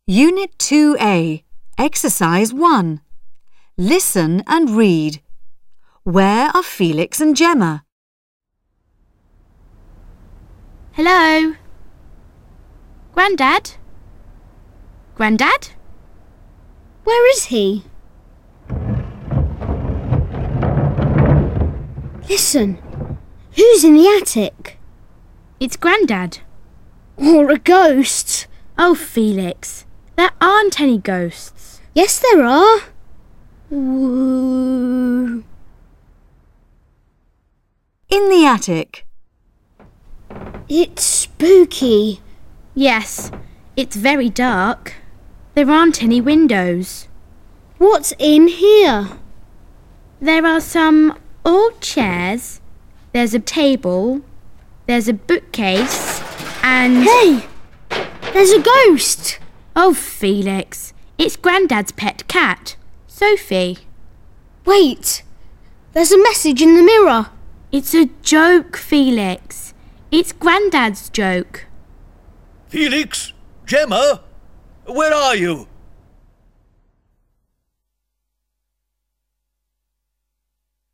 Unit 2A, Exercise 1. Listen and read. Where are Felix and Gemma? Hello? Grandad? Grandad? Where is he? Listen, who's in the attic? It's Grandad. Or a ghost? Oh, Felix, there aren't any ghosts. Yes, there are. Woo. In the attic. It's spooky. Yes, it's very dark. There aren't any windows. What's in here? There are some old chairs, there's a table, there's a bookcase, and... Hey! There's a ghost! Oh, Felix, it's Grandad's pet cat, Sophie. Wait! There's a message in the mirror. It's a joke, Felix. It's Grandad's joke. Felix? Gemma? Where are you?